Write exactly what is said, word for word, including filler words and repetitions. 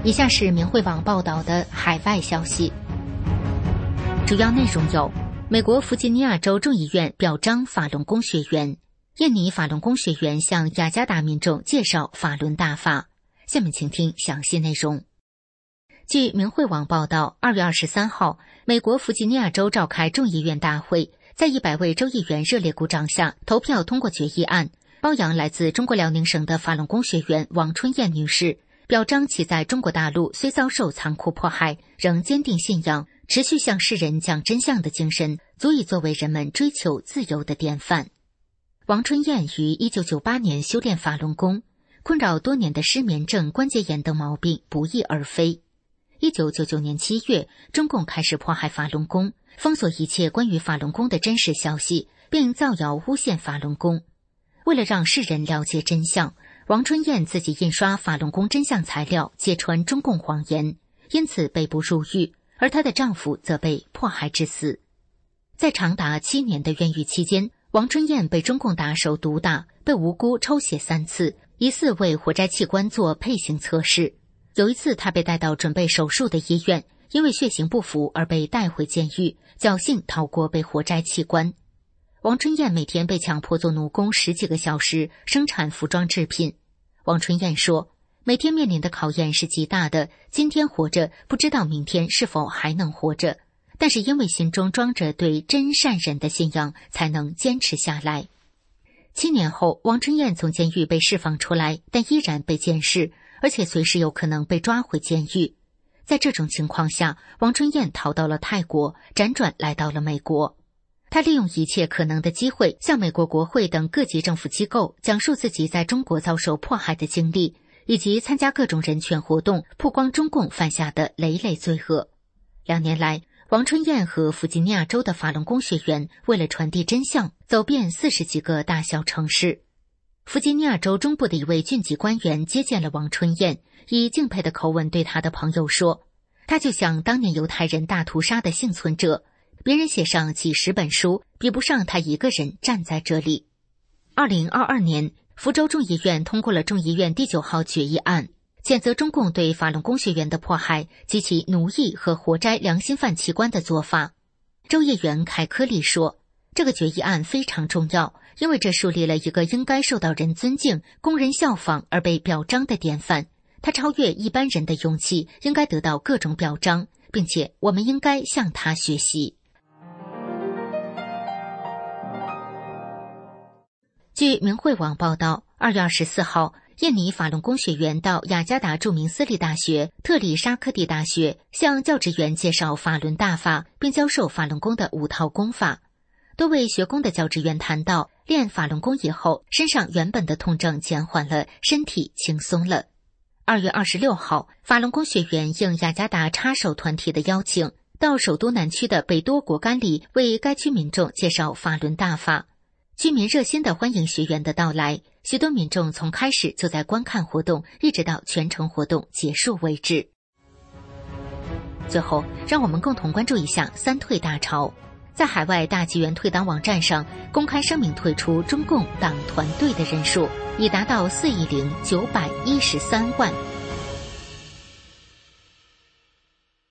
以下是明慧网报道的海外消息，主要内容有：美国弗吉尼亚州众议院表彰法轮功学员，印尼法轮功学员向雅加达民众介绍法轮大法。下面请听详细内容。据明慧网报道，二月二十三号，美国弗吉尼亚州召开众议院大会，在一百位州议员热烈鼓掌下，投票通过决议案，褒扬来自中国辽宁省的法轮功学员王春燕女士，表彰其在中国大陆虽遭受残酷迫害，仍坚定信仰，持续向世人讲真相的精神，足以作为人们追求自由的典范。王春燕于一九九八年修炼法轮功，困扰多年的失眠症、关节炎等毛病不翼而飞。一九九九年七月，中共开始迫害法轮功，封锁一切关于法轮功的真实消息，并造谣诬陷法轮功。为了让世人了解真相，王春燕自己印刷法轮功真相材料，揭穿中共谎言，因此被捕入狱，而她的丈夫则被迫害致死。在长达七年的冤狱期间，王春燕被中共打手毒打，被无辜抽血三次，疑似为活摘器官做配型测试。有一次，她被带到准备手术的医院，因为血型不符而被带回监狱，侥幸逃过被活摘器官。王春燕每天被强迫做奴工十几个小时，生产服装制品。王春燕说，每天面临的考验是极大的，今天活着，不知道明天是否还能活着，但是因为心中装着对真善忍的信仰，才能坚持下来。七年后，王春燕从监狱被释放出来，但依然被监视，而且随时有可能被抓回监狱。在这种情况下，王春燕逃到了泰国，辗转来到了美国。她利用一切可能的机会，向美国国会等各级政府机构讲述自己在中国遭受迫害的经历，以及参加各种人权活动，曝光中共犯下的累累罪恶。两年来，王春燕和弗吉尼亚州的法轮功学员为了传递真相，走遍四十几个大小城市。弗吉尼亚州中部的一位郡级官员接见了王春燕，以敬佩的口吻对他的朋友说，他就像当年犹太人大屠杀的幸存者，别人写上几十本书，比不上他一个人站在这里。二零二二年，福州众议院通过了众议院第九号决议案，谴责中共对法轮功学员的迫害及其奴役和活摘良心犯器官的做法。州议员凯科利说，这个决议案非常重要，因为这树立了一个应该受到人尊敬、供人效仿而被表彰的典范。他超越一般人的勇气，应该得到各种表彰，并且我们应该向他学习。据明慧网报道，二月二十四号，印尼法轮功学员到雅加达著名私立大学特里沙科蒂大学，向教职员介绍法轮大法，并教授法轮功的五套功法。多位学功的教职员谈到，练法轮功以后，身上原本的痛症减缓了，身体轻松了。二月二十六号，法轮功学员应雅加达插手团体的邀请，到首都南区的北多果干里为该区民众介绍法轮大法。居民热心地欢迎学员的到来，许多民众从开始就在观看活动，一直到全程活动结束为止。最后，让我们共同关注一下三退大潮。在海外大纪元退党网站上公开声明退出中共党团队的人数已达到四亿零九百一十三万。